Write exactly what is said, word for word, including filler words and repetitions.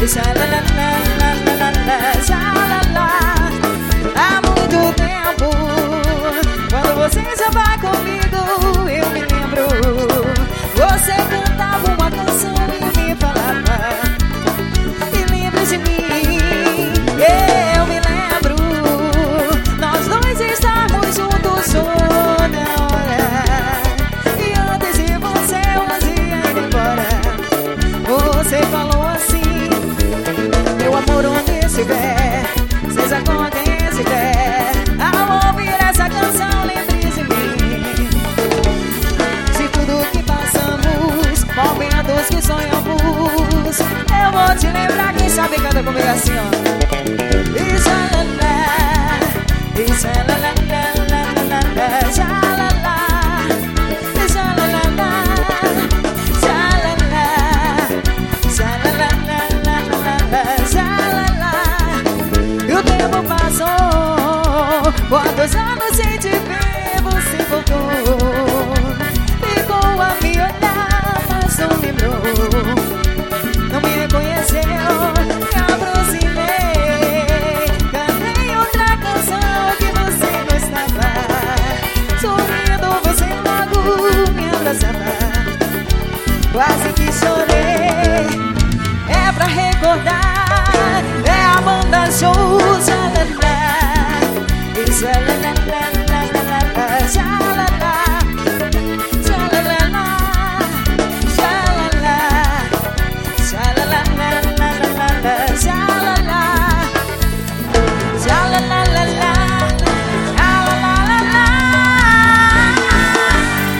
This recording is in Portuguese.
Há muito tempo, quando você já vai comigo, eu me lembro. Você cantava uma canção e me falava, e lembra de mim. Eu me lembro, nós dois estávamos juntos toda hora. E antes de você um dia ir embora, você falou assim: meu amor, onde estiver, seja com quem estiver, ao ouvir essa canção, lembre de mim. De tudo que passamos, momentos que sonhamos, eu vou te lembrar. Quem sabe canta comigo assim, ó.